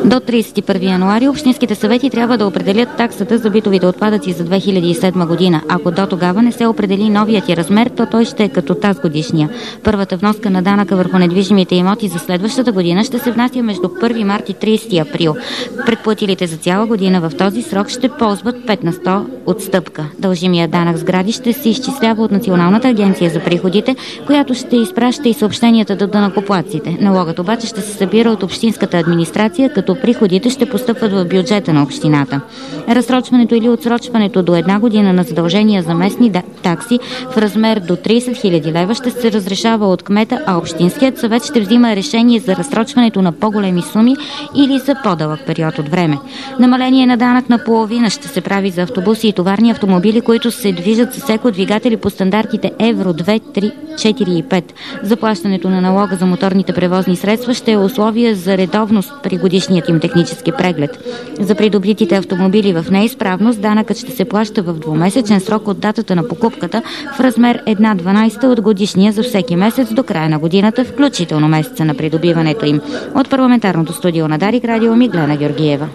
До 31 януари общинските съвети трябва да определят таксата за битовите отпадъци за 2007 година. Ако до тогава не се определи новият и размер, то той ще е като тази годишния. Първата вноска на данъка върху недвижимите имоти за следващата година ще се внася между 1 март и 30 април. Предплатилите за цяла година в този срок ще ползват 5 на 100 отстъпка. Дължимия данък сгради ще се изчислява от Националната агенция за приходите, която ще изпраща и съобщенията до данъкоплатците. Налогът обаче ще се събира от общинската администрация, като приходите ще постъпват в бюджета на общината. Разсрочването или отсрочването до една година на задължения за местни такси в размер до 30 000 лева ще се разрешава от кмета, а Общинският съвет ще взима решение за разсрочването на по-големи суми или за по-дълъг период от време. Намаление на данък на половина ще се прави за автобуси и товарни автомобили, които се движат с екодвигатели по стандартите Евро 2, 3, 4 и 5. Заплащането на налога за моторните превозни средства ще е условие за редовност при годишният им технически преглед. За придобитите автомобили в неизправност данъкът ще се плаща в двумесечен срок от датата на покупката в размер 1/12 от годишния за всеки месец до края на годината, включително месеца на придобиването им. От парламентарното студио на Дарик Радио, Миглена Георгиева.